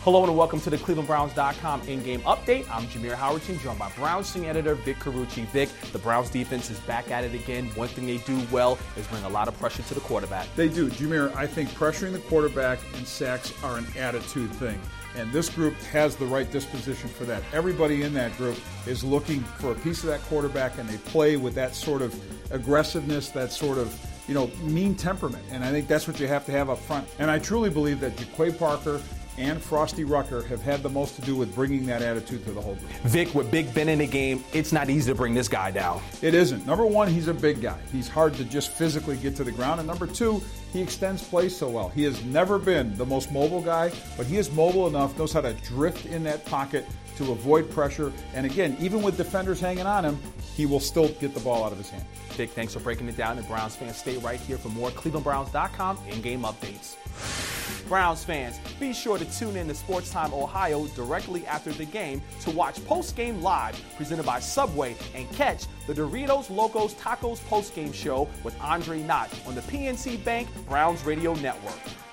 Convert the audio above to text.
Hello and welcome to the ClevelandBrowns.com in-game update. I'm Jameer Howardson, joined by Browns senior editor Vic Carucci. Vic, the Browns defense is back at it again. One thing they do well is bring a lot of pressure to the quarterback. They do. Jameer, I think pressuring the quarterback and sacks are an attitude thing. And this group has the right disposition for that. Everybody in that group is looking for a piece of that quarterback, and they play with that sort of aggressiveness, that sort of, mean temperament. And I think that's what you have to have up front. And I truly believe that Jaquay Parker and Frosty Rucker have had the most to do with bringing that attitude to the whole group. Vic, with Big Ben in the game, it's not easy to bring this guy down. It isn't. Number one, he's a big guy. He's hard to just physically get to the ground. And number two, he extends plays so well. He has never been the most mobile guy, but he is mobile enough, knows how to drift in that pocket to avoid pressure. And again, even with defenders hanging on him, he will still get the ball out of his hand. Vic, thanks for breaking it down. And Browns fans, stay right here for more ClevelandBrowns.com in-game updates. Browns fans, be sure to tune in to Sports Time Ohio directly after the game to watch Post-Game Live presented by Subway and catch the Doritos Locos Tacos Post-Game Show with Andre Knott on the PNC Bank Browns Radio Network.